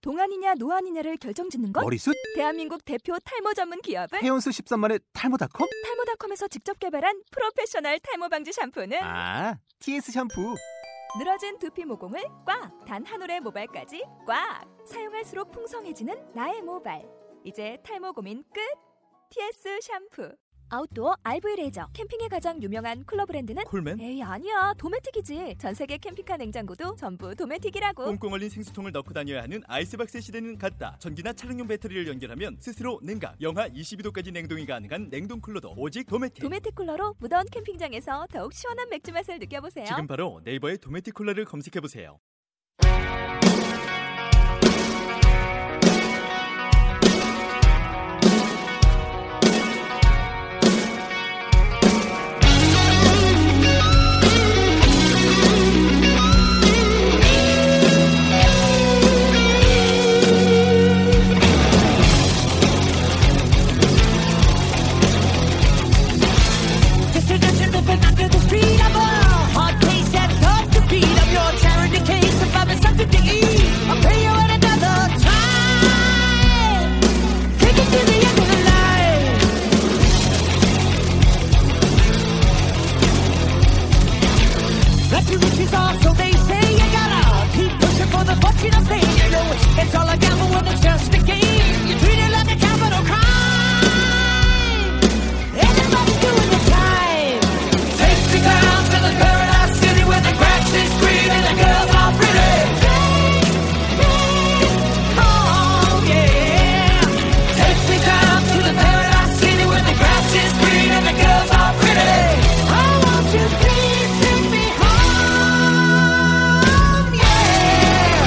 동안이냐 노안이냐를 결정짓는 것? 머리숱? 대한민국 대표 탈모 전문 기업은? 해온수 13만의 탈모닷컴? 탈모닷컴에서 직접 개발한 프로페셔널 탈모 방지 샴푸는? 아, TS 샴푸. 늘어진 두피 모공을 꽉! 단 한 올의 모발까지 꽉! 사용할수록 풍성해지는 나의 모발. 이제 탈모 고민 끝! TS 샴푸. 아웃도어 RV 레저. 캠핑에 가장 유명한 쿨러 브랜드는? 콜맨? 에이 아니야, 도메틱이지. 전세계 캠핑카 냉장고도 전부 도메틱이라고. 꽁꽁 얼린 생수통을 넣고 다녀야 하는 아이스박스 시대는 갔다. 전기나 차량용 배터리를 연결하면 스스로 냉각, 영하 22도까지 냉동이 가능한 냉동 쿨러도 오직 도메틱. 도메틱 쿨러로 무더운 캠핑장에서 더욱 시원한 맥주 맛을 느껴보세요. 지금 바로 네이버에 도메틱 쿨러를 검색해보세요. It's all a gamble when it's just a game. You treat it like a capital crime. Everybody's doing the time. Take me down to the paradise city where the grass is green and the girls are pretty. Oh yeah. Take me down to the paradise city where the grass is green and the girls are pretty. I want you please take me home. Yeah.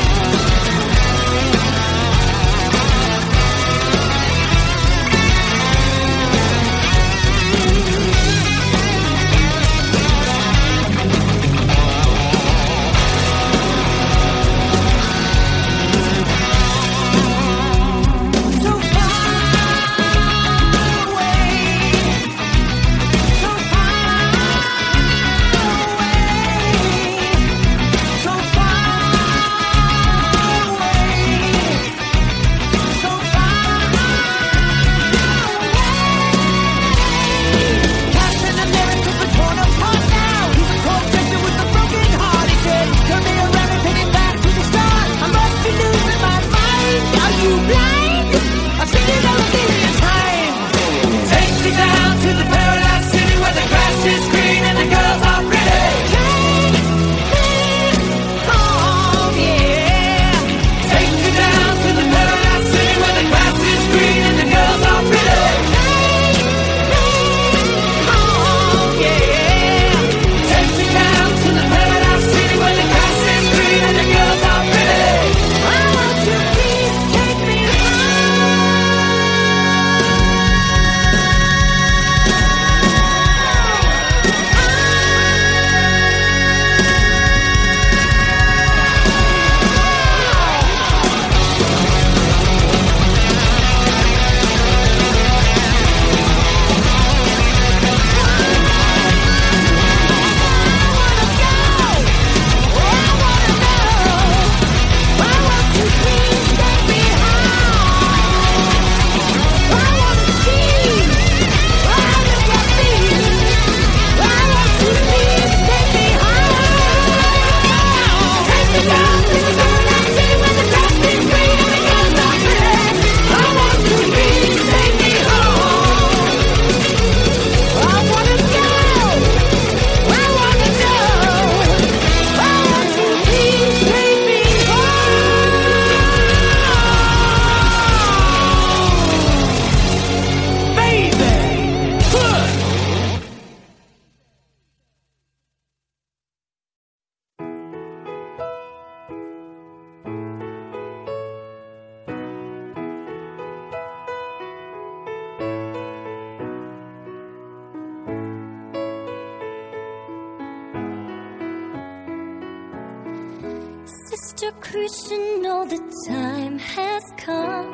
Sister Christian, know the time has come,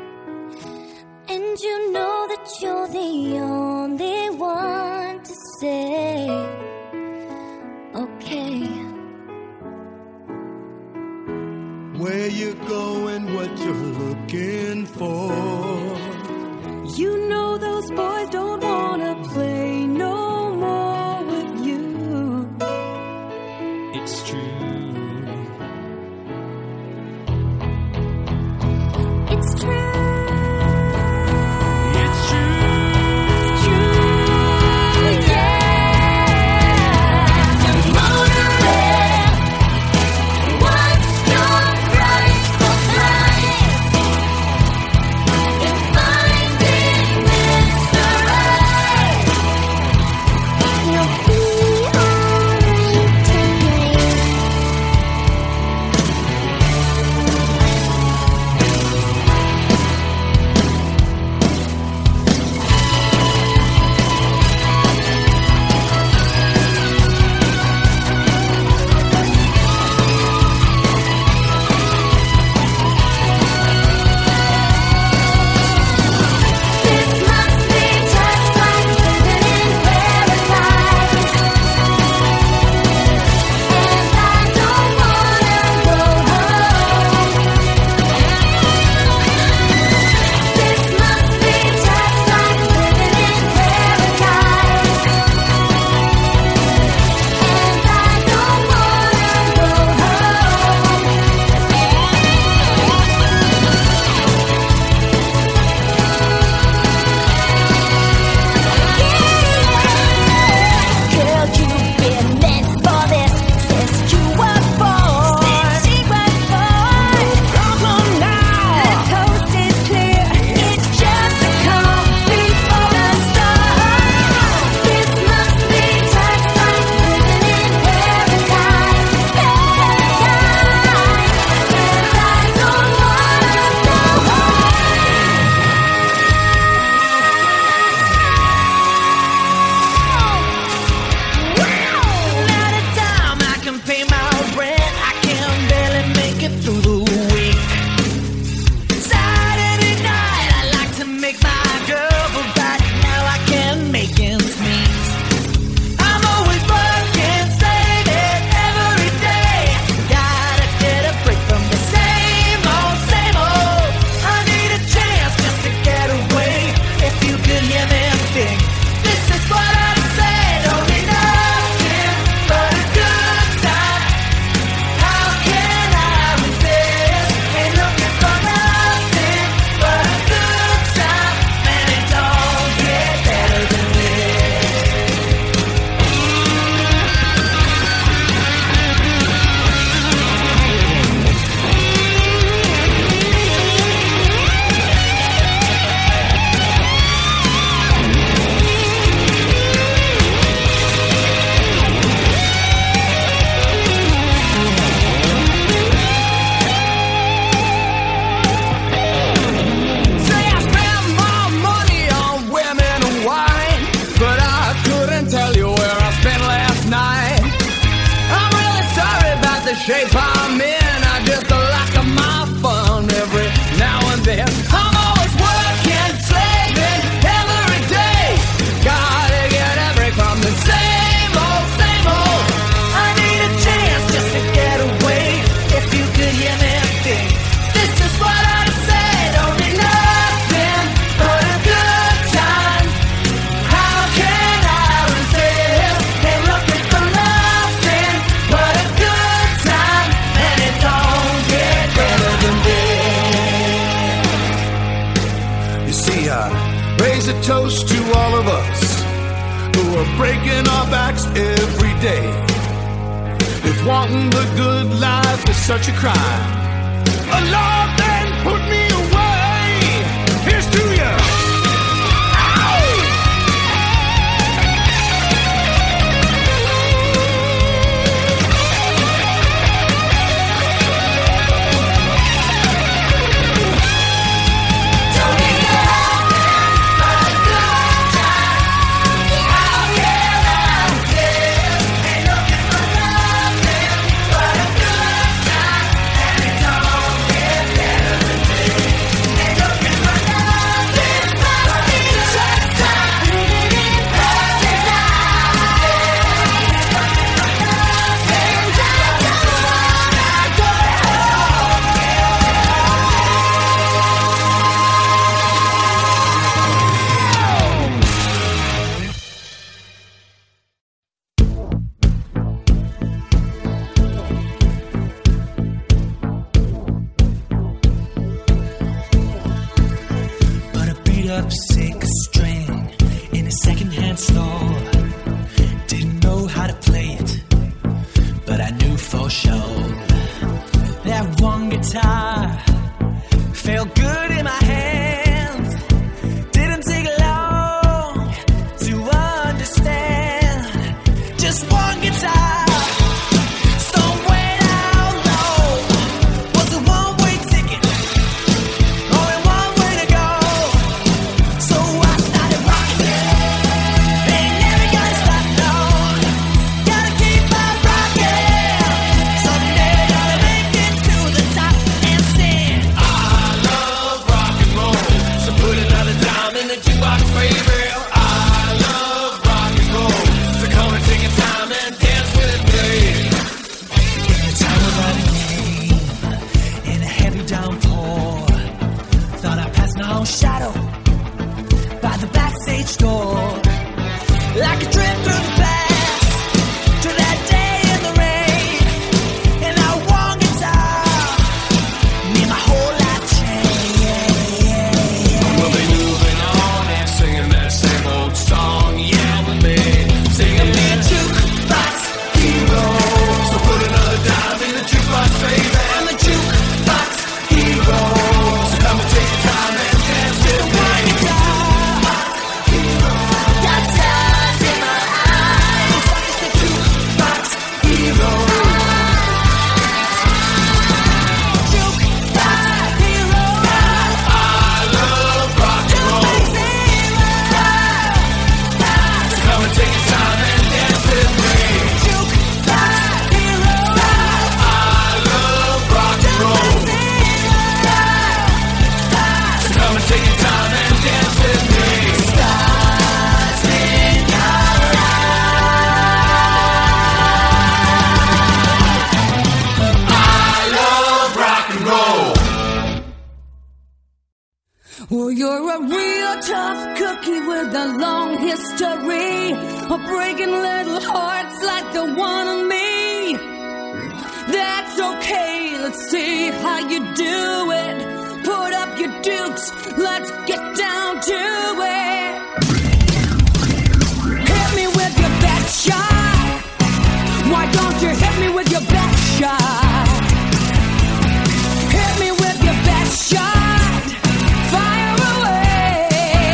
and you know that you're the only one to say, okay. Where you going, what you're looking for. You know those boys don't wanna play no more with you. It's true. It's true. shape I'm in. I just like my fun every now and then. I'm always working, slaving every day. Gotta get a break from the same old, same old. I need a chance just to get away. If you could hear me think, this is what I'd say. Don't need nothing but a good time. How can I resist? Ain't looking for nothing but a good time, and it don't get better than this. You see, I raise a toast to all of us who are breaking our backs every day. If wanting the good life is such a crime, oh Lord, then put me away. Here's to you. up 6 string in a secondhand store. Didn't know how to play it, but I knew for sure that one guitar felt good in my hand. Didn't take long to understand. Just one guitar. Shadow by the backstage door, like a trip through the past to that day in the rain. And that one guitar made my whole life change. We'll be moving on and singing that same old song. Yeah, with me, singing that jukebox hero. So put another dime in the jukebox, baby. I'm the jukebox hero. So come and take your time and dance with me. Got stars in my eyes. It's the jukebox hero. Jukebox hero. I love rock and roll. So come and take your time and dance with me. Jukebox hero. I love rock and roll. So come and take your time and dance with me. Stars in your I love rock and roll. Well, you're a real tough cookie with a long history of breaking little hearts like the one of me. That's okay, let's see how you do it. Put up your dukes, let's get down to it. Hit me with your best shot. Why don't you hit me with your best shot? Hit me with your best shot. Fire away.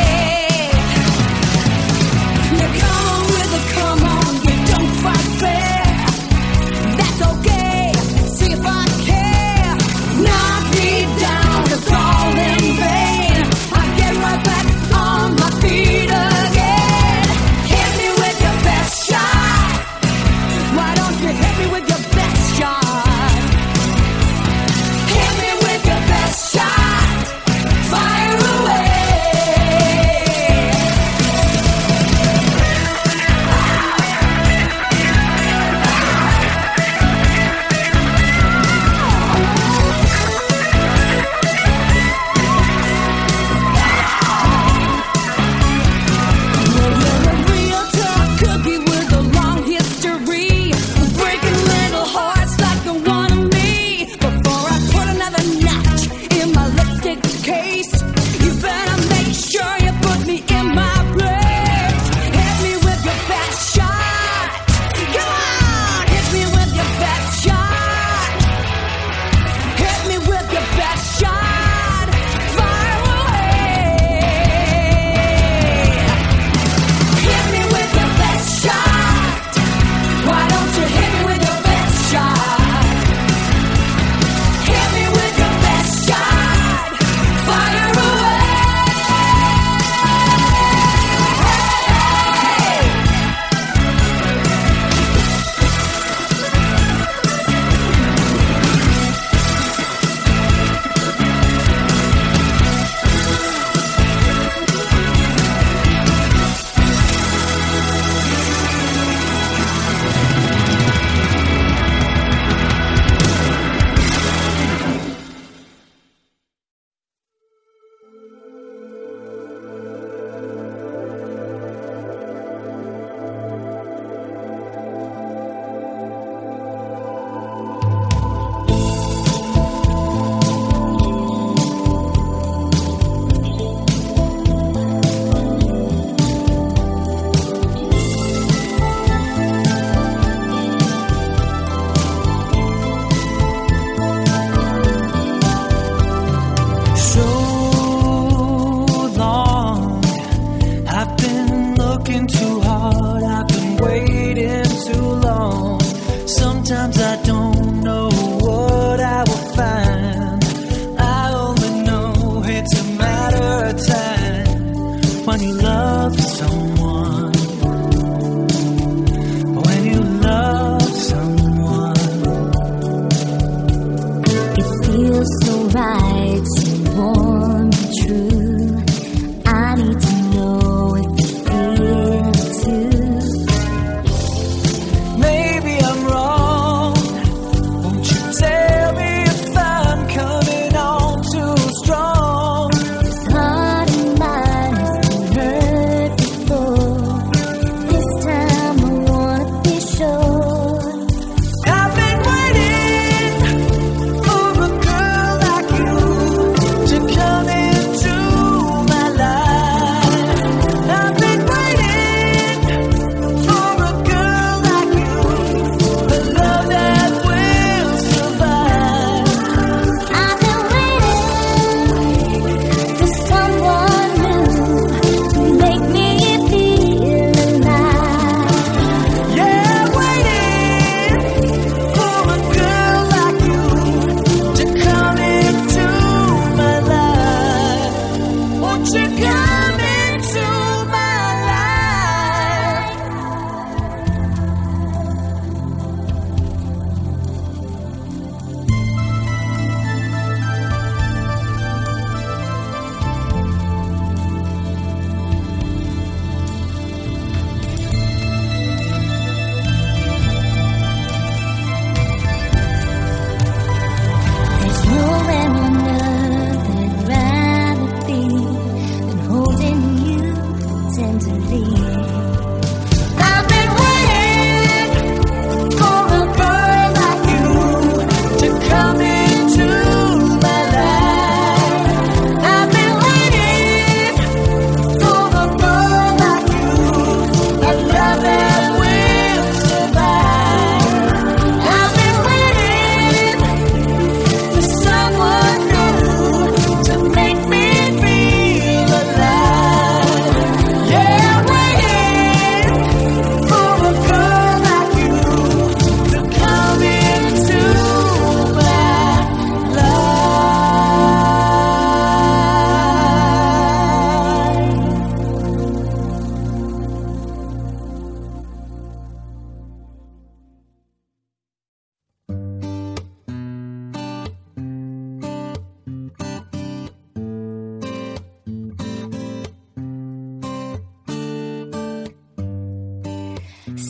You come on with a come on. You don't fight fair. That's okay. See if I care. Knock me down. It's all in vain.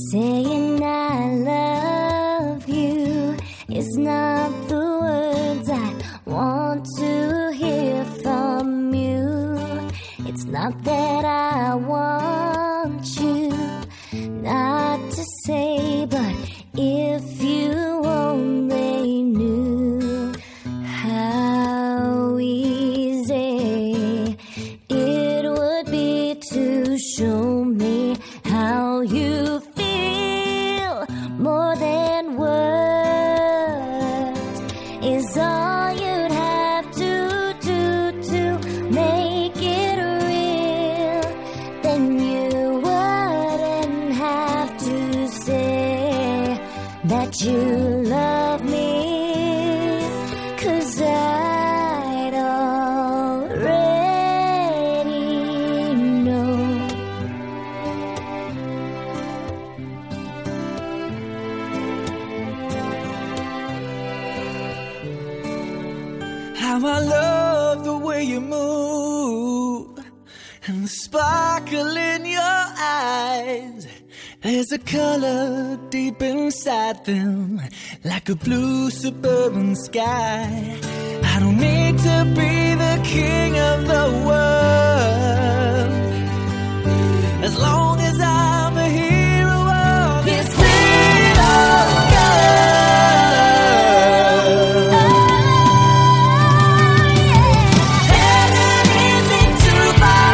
Saying I love you is not the words I want to hear from you. It's not that I want you not to say, but if you only knew how easy it would be to show me how you feel more than words is all you'd have to do to make it real. Then you wouldn't have to say that you love me, 'cause I'd already know. How I love the way you move and the sparkle in your eyes. There's a color deep inside them, like a blue suburban sky. I don't need to be the king of the world, as long as I'm a hero of this little girl. Heaven isn't too far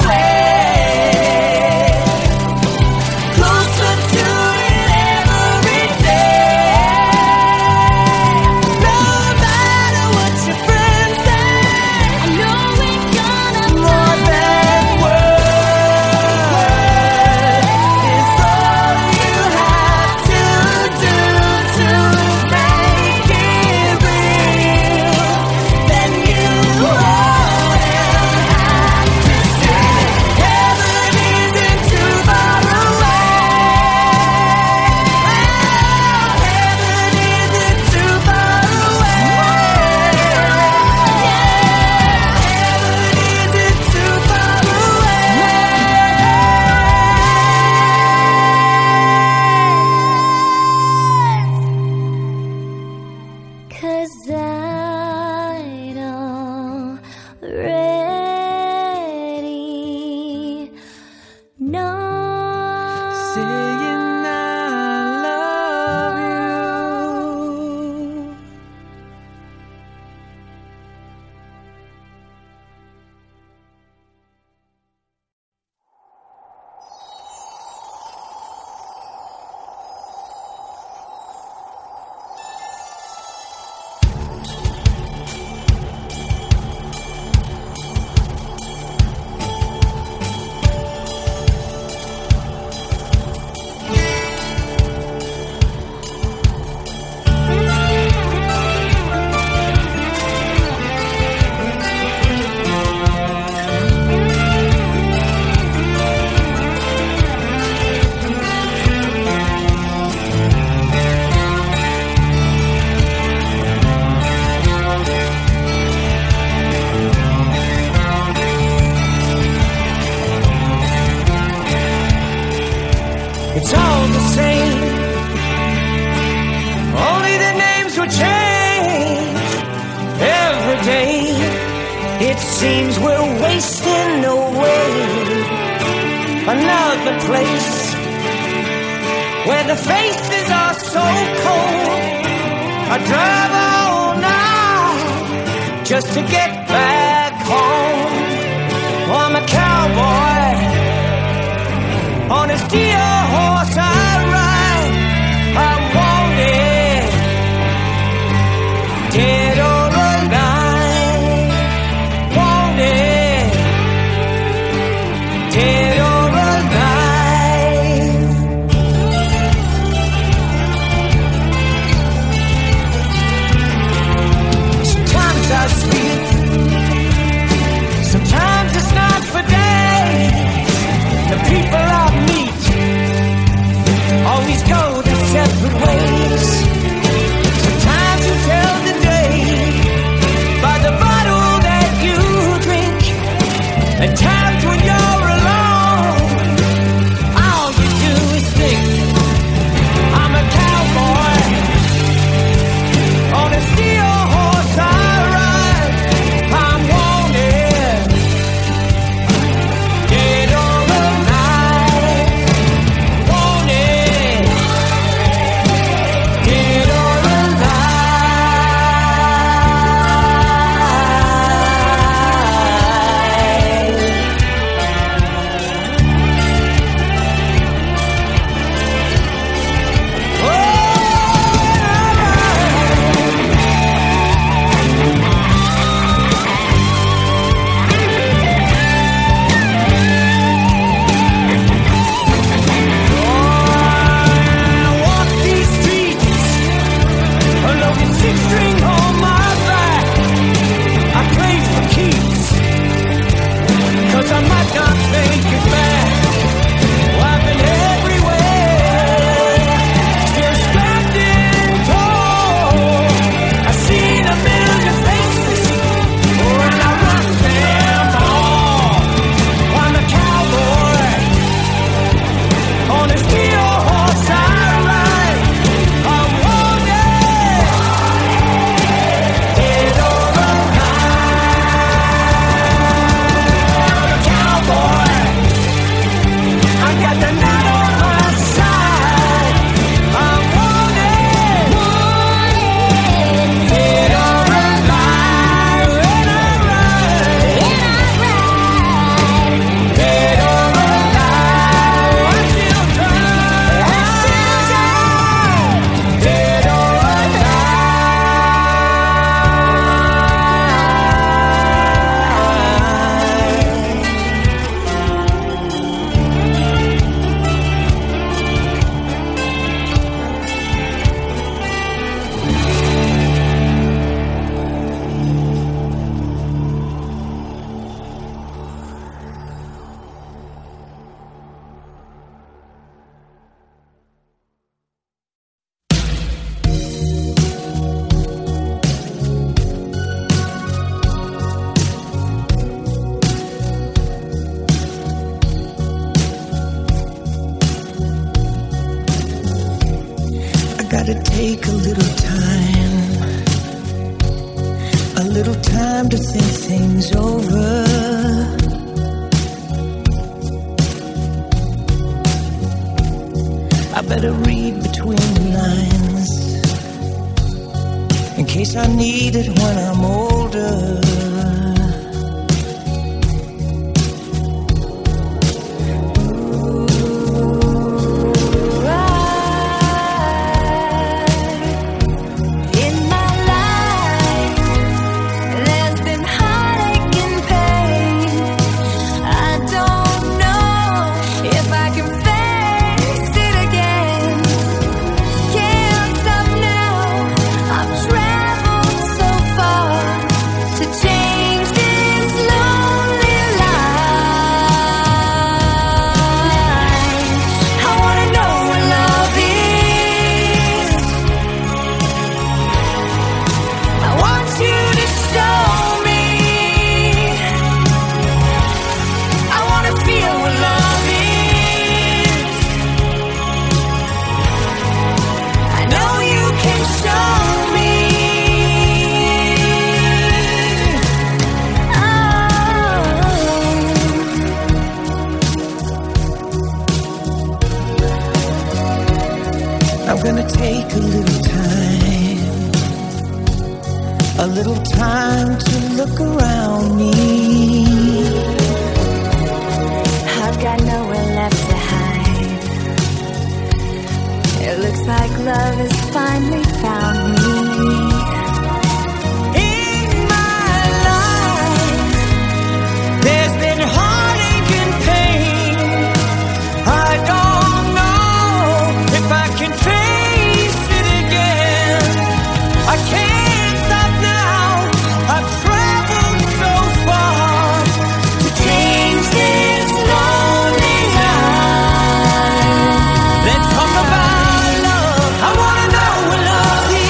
away, closer to it every day. No matter what your friends say, I know we're gonna more than words is all you have to do to make it real. Then you won't have to say heaven isn't too far away. Heaven isn't too far away. Heaven isn't too far away. 'Cause I'd already know. Saying I love you. It's all the same, only the names will change every day. It seems we're wasting away. Another place where the faces are so cold. I drive all night just to get back home. I'm a cowboy, on his dear horse I ride. I'm wanted, dead or alive. Wanted, dead or alive. Sometimes I speak, sometimes it's not for days. The people I meet gotta take a little time to think things over. I better read between the lines in case I need it when I'm older. I'm gonna take a little time to look around me. I've got nowhere left to hide. It looks like love has finally found me. In my life, there's been heartache and pain. I don't know if I can face it again. I can't stop now. I've traveled so far to change this lonely life. Let's talk about love. I wanna know what love is.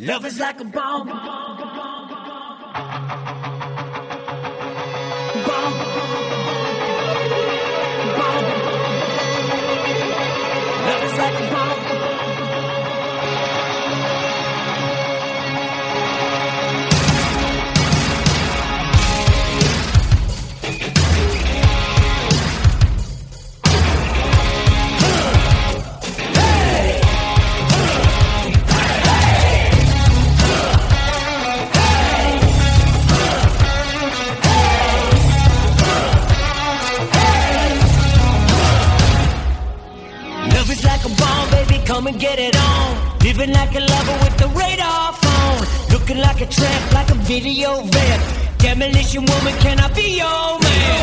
Love is like a bomb. Bomb. Bomb. Love is like a bomb. Come and get it on. Living like a lover with the radar phone. Looking like a tramp, like a video rap. Demolition woman, can I be your man?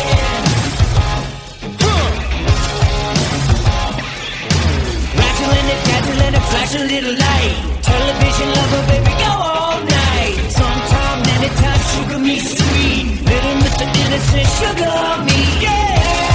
Rattling and dazzling and flash a little light. Television lover, baby, go all night. Sometime, anytime, sugar me sweet. Little Mr. Innocent, sugar me, yeah.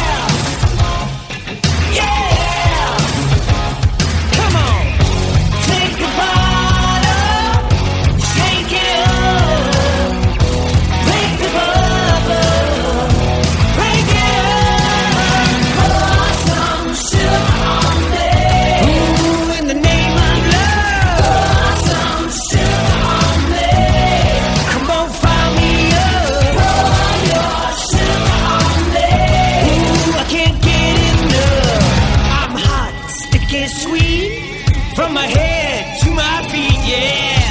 From my head to my feet, yeah.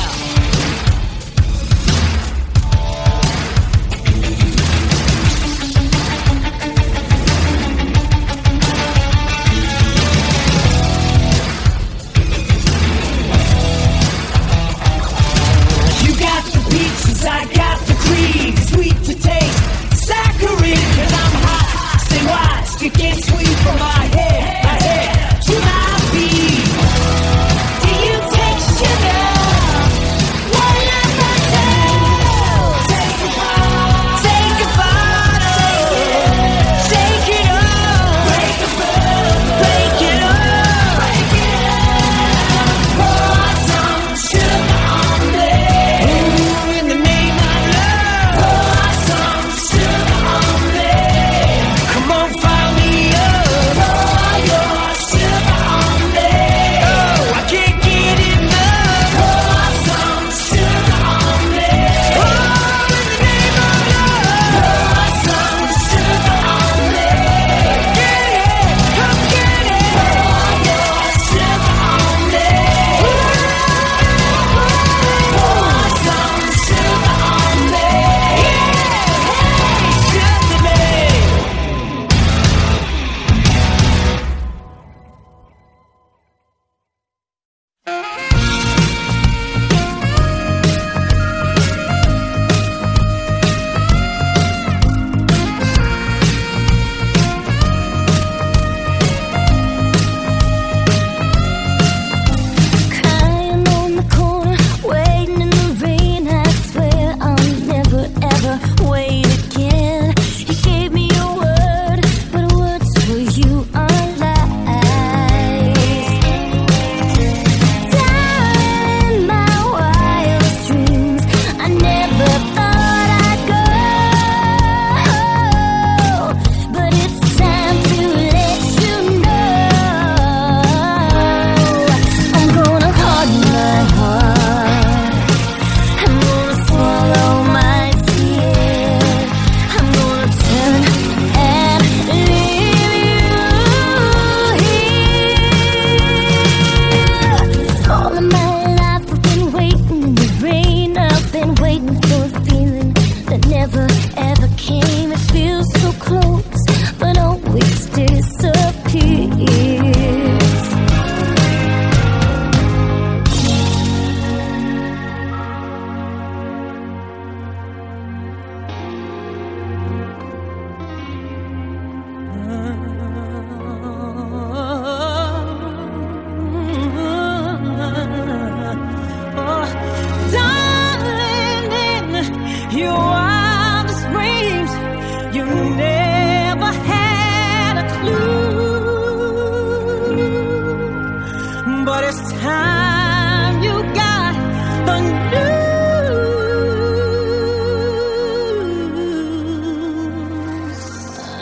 You got the peaches, I got the cream. Sweet to taste, saccharine. 'Cause I'm hot, say why? Stick it sweet from my head to my feet. Come on, fire me up.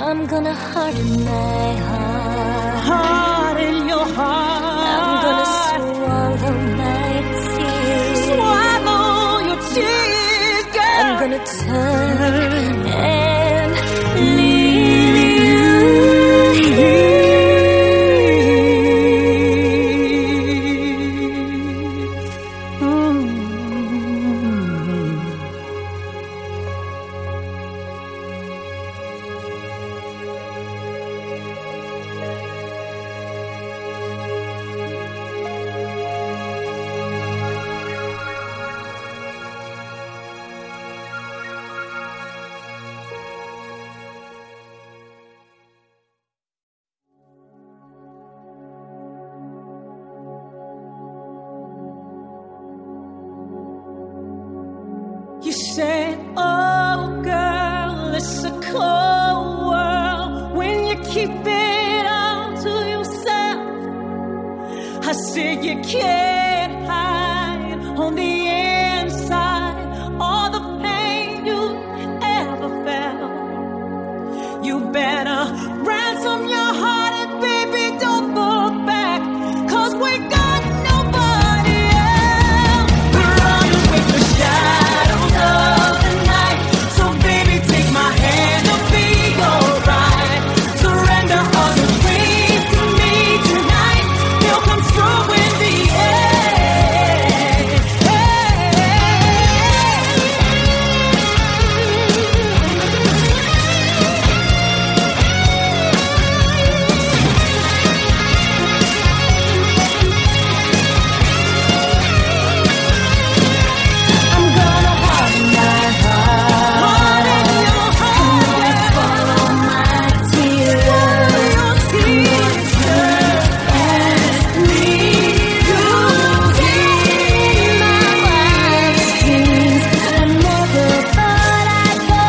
I'm gonna harden my heart. Harden your heart. I'm gonna swallow my tears. Swallow your tears, girl. I'm gonna turn and leave you here. You say, oh girl, it's a cold world when you keep it all to yourself. I said you can't hide on the inside all the pain you ever felt. You better ransom your heart and baby don't look back, 'cause we got nobody else. We're running with the shadows of the night. So baby take my hand, it'll be alright. Surrender all your dreams to me tonight. They'll come true in the end. I'm gonna harden my heart. Harden your heart. Swallow my tears. Your tears. And leave you in my wildest dreams. I never thought I'd go,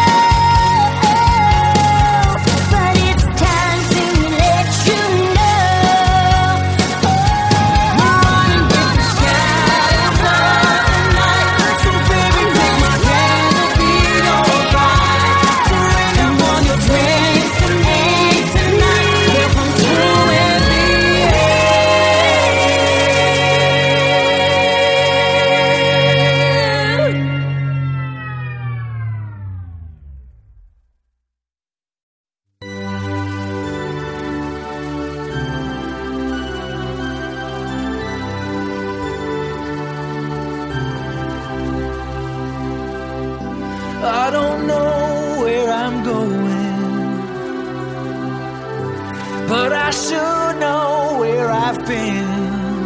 but it's time to let you know. Running with the shadows of the night. So baby take my hand, it'll be alright. Surrender all your dreams to me tonight. They'll come true in the end. I don't know where I'm going, but I sure know where I've been.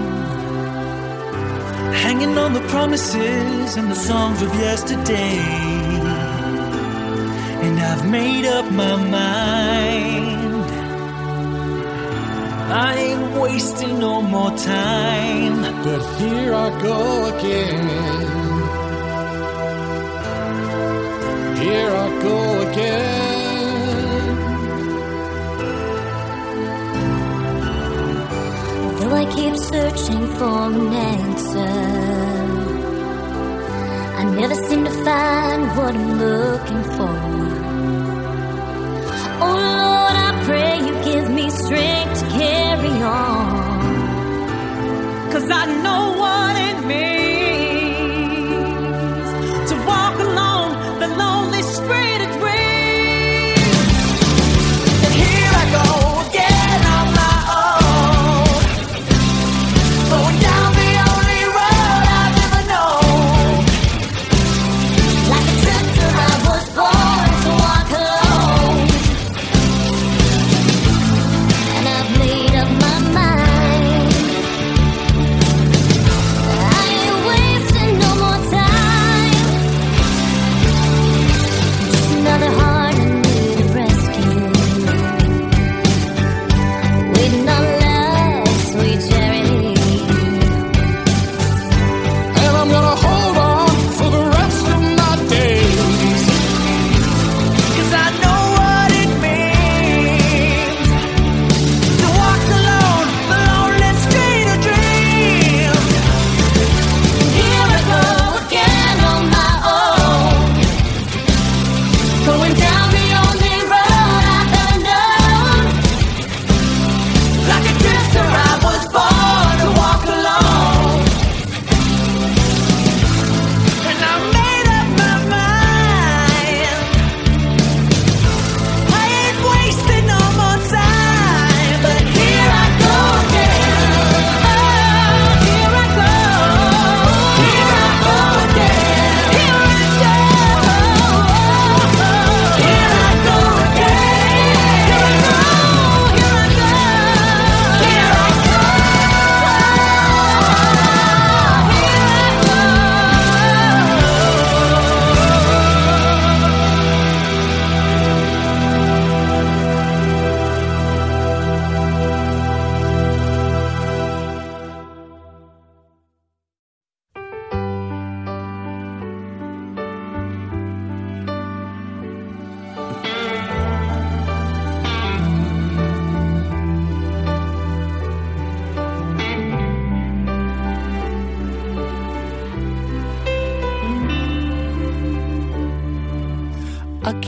Hanging on the promises and the songs of yesterday, and I've made up my mind. I ain't wasting no more time. But here I go again. Here I go again. Though I keep searching for an answer, I never seem to find what I'm looking for. Oh Lord, I pray you give me strength to carry on. 'Cause I know what it means to walk alone the lonely street of dreams. And here I go again on my own, going down the only road I've ever known. Like a drifter I was born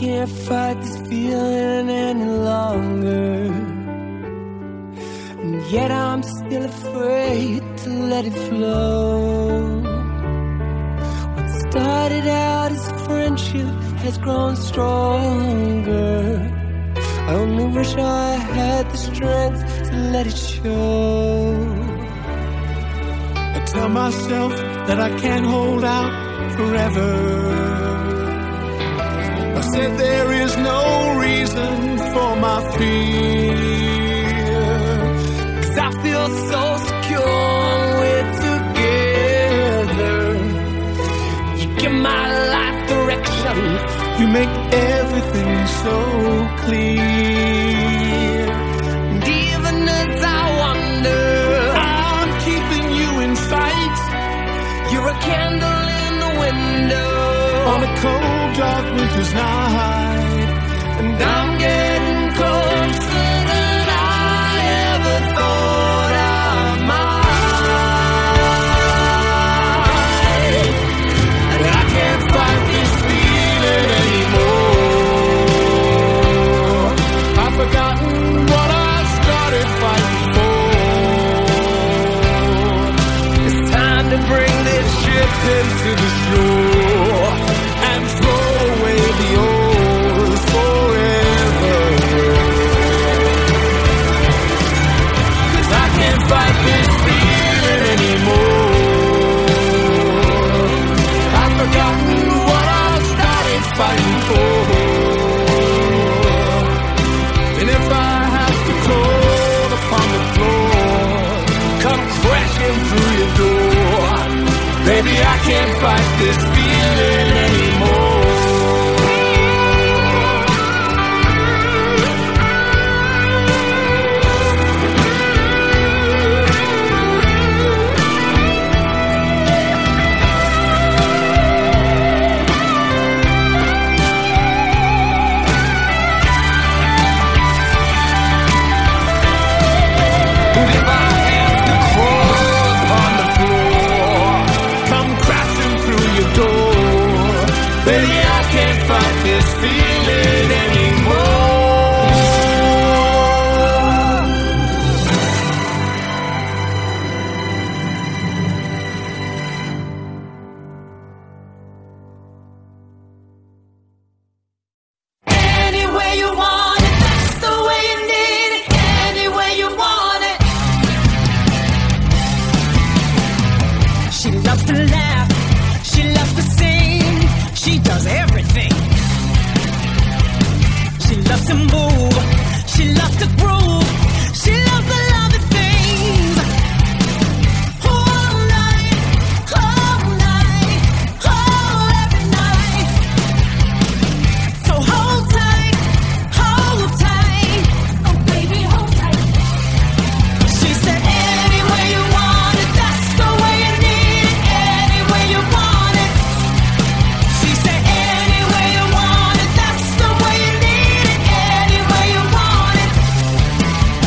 can't fight this feeling any longer, and yet I'm still afraid to let it flow. What started out as friendship has grown stronger. I only wish I had the strength to let it show. I tell myself that I can't hold out forever. I said there is no reason for my fear, 'cause I feel so secure we're together. You give my life direction, you make everything so clear. And even as I wonder, I'm keeping you in sight. You're a candle in the window on a cold, dark winter's night, and I'm getting closer than I ever thought I might. And I can't fight this feeling anymore. I've forgotten what I started fighting for. It's time to bring this ship into the shore and throw away the old forever. 'Cause I can't fight this feeling anymore. I've forgotten what I started fighting for. And if I have to crawl upon the floor, come crashing through your door, baby, I can't fight this feeling anymore. And if I have to crawl upon the floor, come crashing through your door, baby, I can't fight this feeling anymore. Any way you want it, that's the way you need it. Any way you want it. She loves to laugh, she loves to sing, she does everything. She loves to move, she loves to groove, she loves the loving things. All night, every night. So hold tight, oh baby, hold tight. She said any way you want it, that's the way you need it. Any way you want it. She said any way you want it, that's the way you need it. Any way you want it.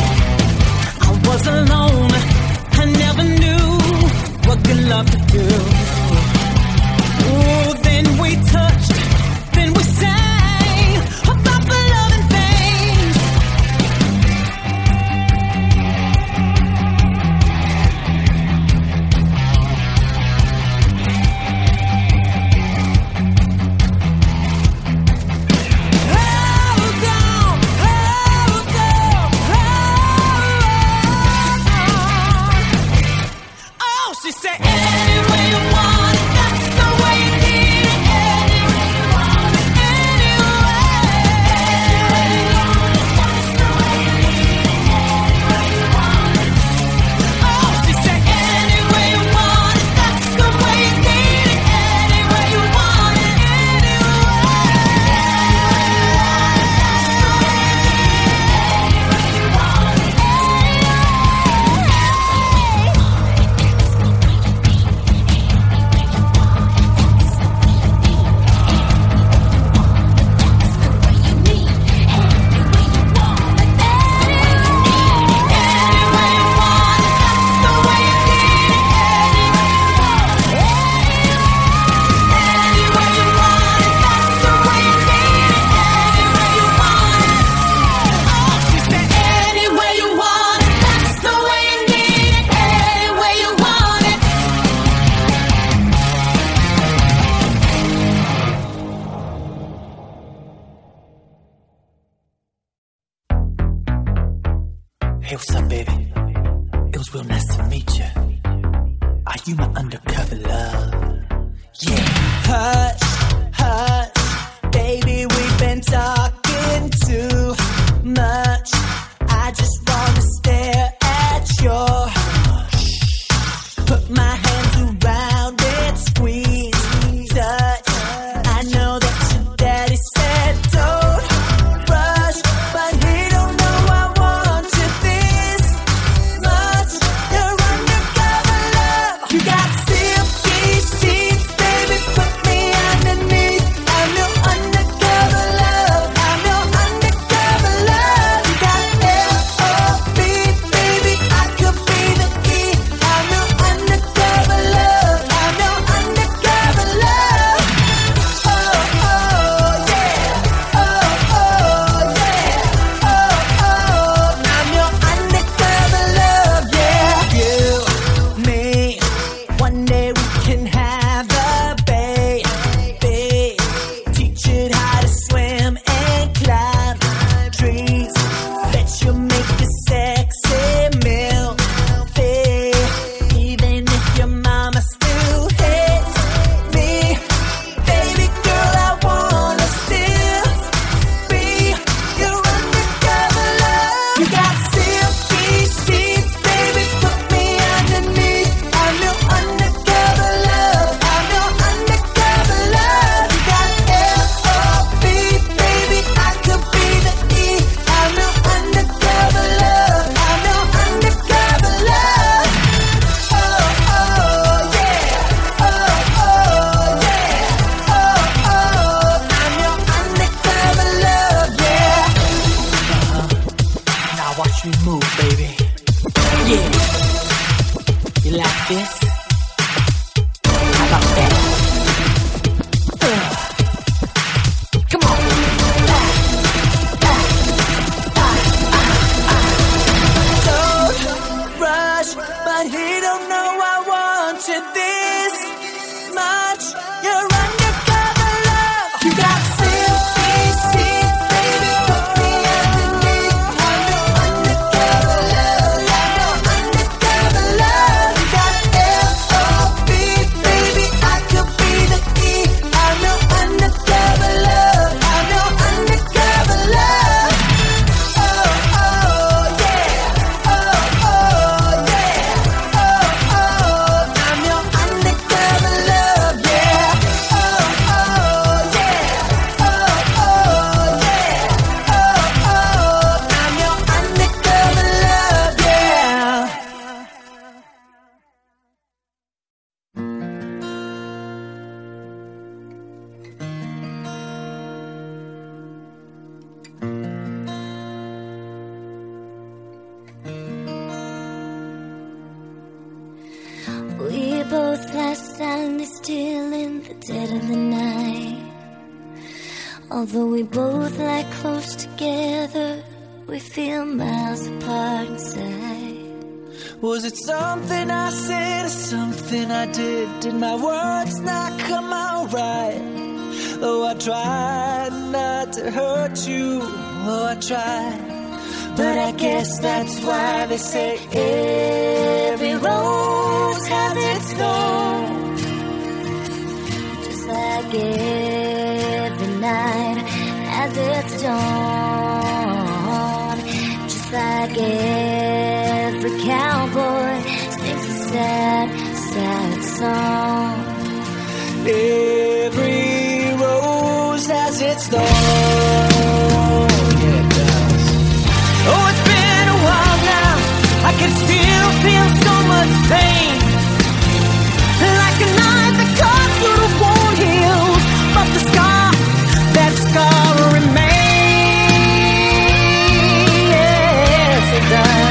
Hey, what's up, baby? It was real nice to meet you. Are you my undercover love? Yeah. Hush, hush, baby, we've been talking too much. I just wanna stare at your. Put my hands around it, squeeze, touch. I know that your daddy said don't rush, but he don't know I want you this much. You're undercover love. You got silky sheets, baby, put me underneath. I'm your undercover love. I'm your undercover love. You got L-O-V, baby, I could be the E. I'm your undercover love. I'm your undercover love. Oh, oh, yeah. Oh, oh, yeah. Oh, oh, I'm your undercover love, yeah. You, me, one day we can have a baby. Teach it how to swim and climb trees. Bet you'll make a sexy meal. Even if your mama still hates me, baby girl, I wanna still be your undercover love. You got silky sheets, baby, put me underneath. I'm your undercover love. I'm your undercover love. You got L-O-V, baby, I could be the E. I'm your undercover love. I'm your undercover love. Oh, oh, yeah. Oh, oh, yeah. Oh, oh, I'm your undercover love, yeah. Now watch me move, baby. Yeah. You like this? How about that? Come on. Don't rush, but he don't know I want you this much. You're undercover love. You got silky sheets, baby, put me underneath. I'm your undercover love. I'm your undercover love. You got L-O-V, baby, I could be the E. I'm your undercover love. I'm your undercover love. Oh, oh, yeah. Oh, oh, yeah. Oh, oh, I'm your undercover love, yeah. Oh, oh, yeah. Oh, oh, yeah. Oh, oh, I'm your undercover love, yeah. We both lie silently still in the dead of the night. Although we both lie close together, we feel miles apart inside. Was it something I said or something I did? Did my words not come out right? Oh, I tried not to hurt you. Oh, I tried. But I guess that's why they say every rose has its thorn. Just like every night has its dawn. Just like every cowboy sings a sad, sad song. Every rose has its thorn. Yeah, it does. Oh, it's been a while now. I can still feel so much pain. Like a knife that cuts through the worn hills. But the scar, that scar remains. Yes, it does.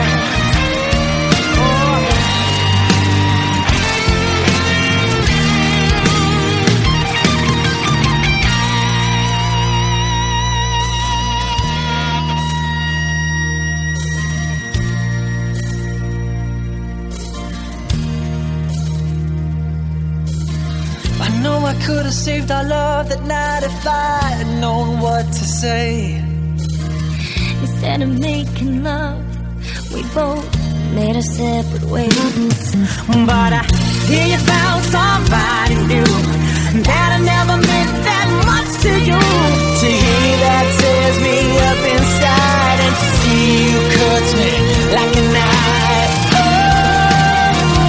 I could have saved our love that night if I had known what to say. Instead of making love, we both made our separate ways. But I hear you found somebody new, that I never meant that much to you. To hear that tears me up inside, and to see you cuts me like a knife. Oh,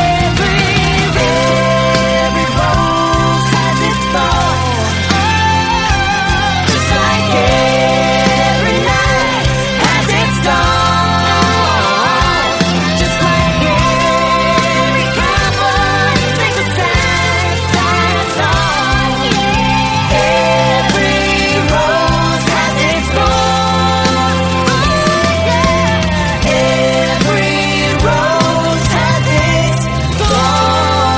every rose has its thorn. Oh, just like every night has its dawn. Just like every cowboy sings a sad, sad song. Every rose has its thorn. Oh, yeah. Every rose has its thorn.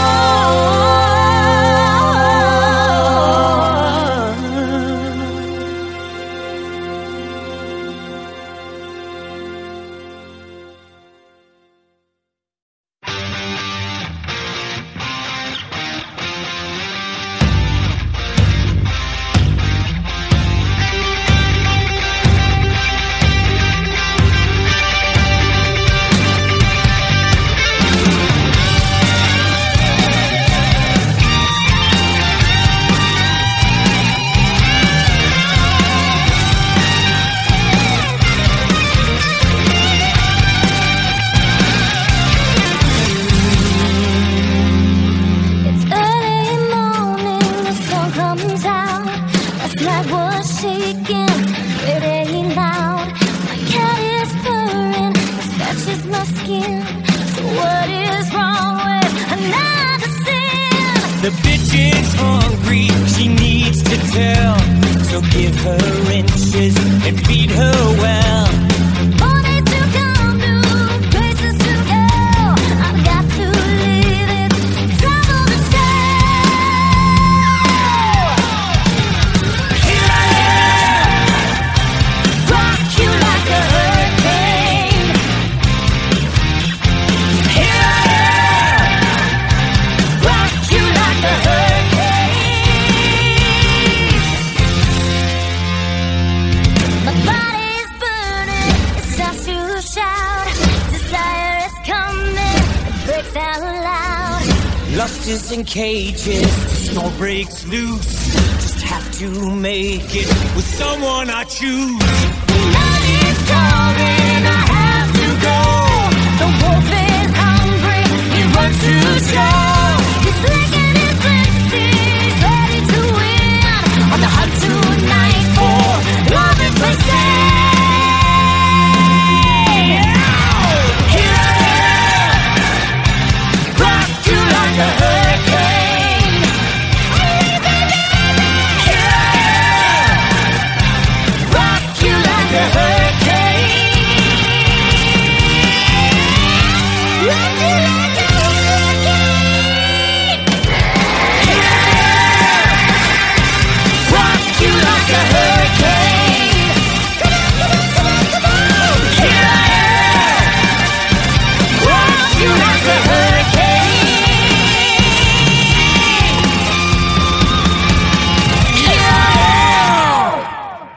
It's early morning, the sun comes out. Last night was shaking, very loud. My cat is purring, it scratches my skin. So what is wrong with another sin? The bitch is hungry, she needs to tell. So give her inches and feed her well. Bodies to come to, places to go. I've got to leave it, travel to tell. Here I am, rock you like a hurricane. Here I am, rock you like a hurricane. My body's burning, it starts to shout. Desire is coming, it breaks out loud. Lust is in cages, snore breaks loose. Just have to make it with someone I choose. Night is coming, I have to go. The wolf is hungry, he wants to show. He's licking his lips, he's ready to win. On the hunt tonight for love and for stay. Here I am, rock you like a hurricane. Here I am, rock you like a hurricane. Rock you like a hurricane. Here I am, rock you like a hurricane. Come on, come on, come on. Here I am, rock you like a hurricane. Here I am.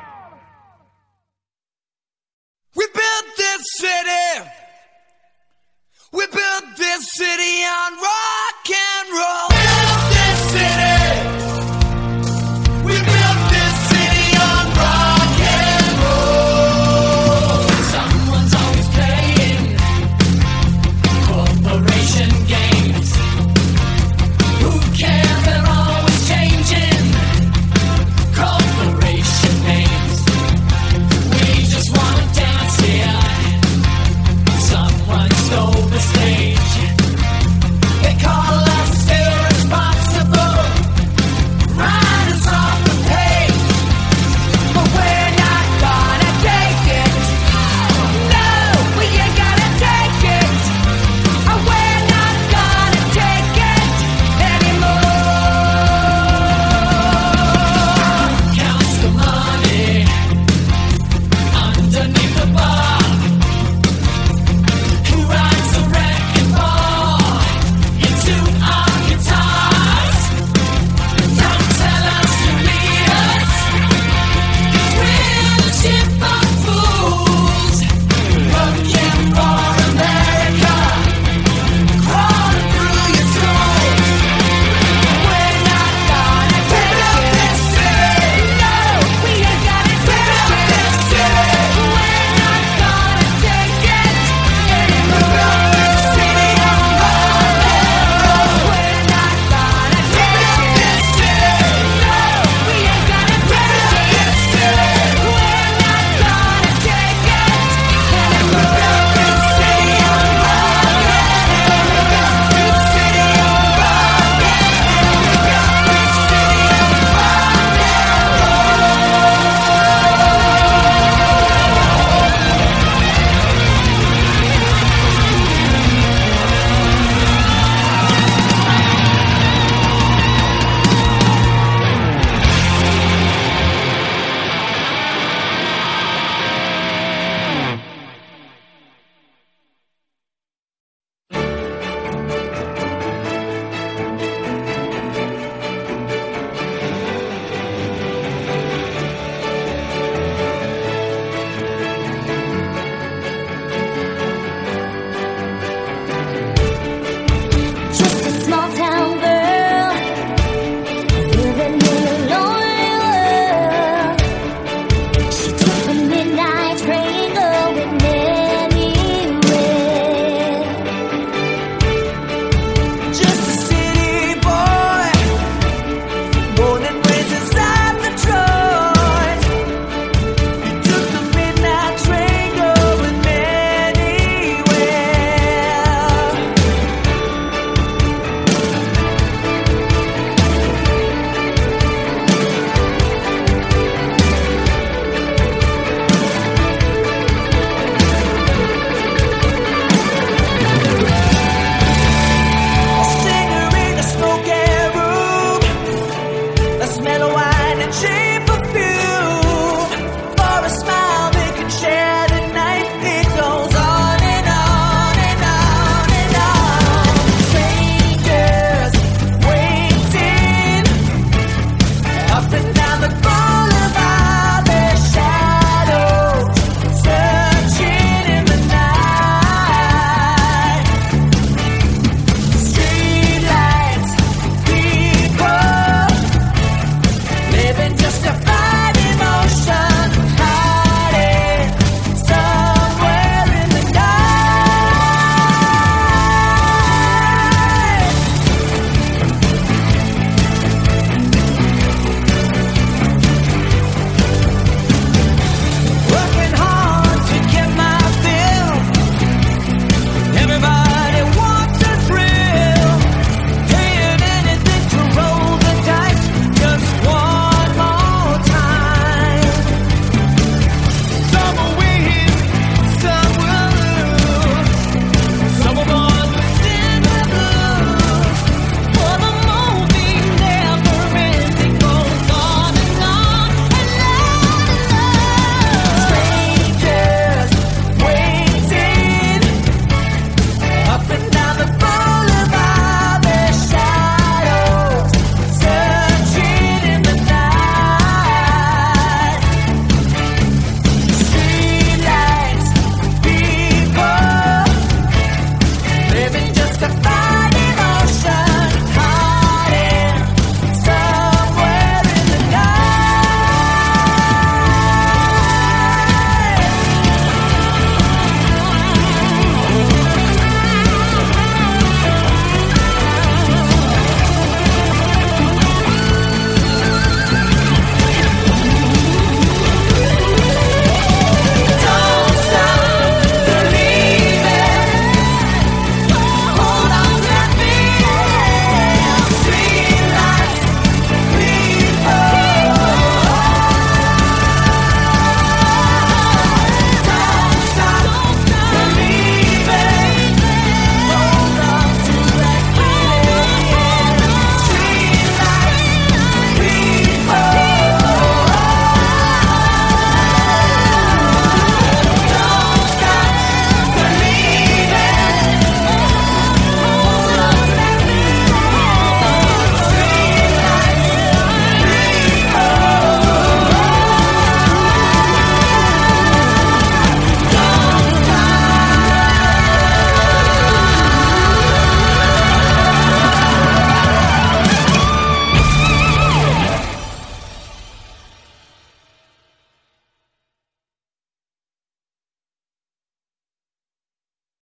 We built this city. We built this city on rock and roll.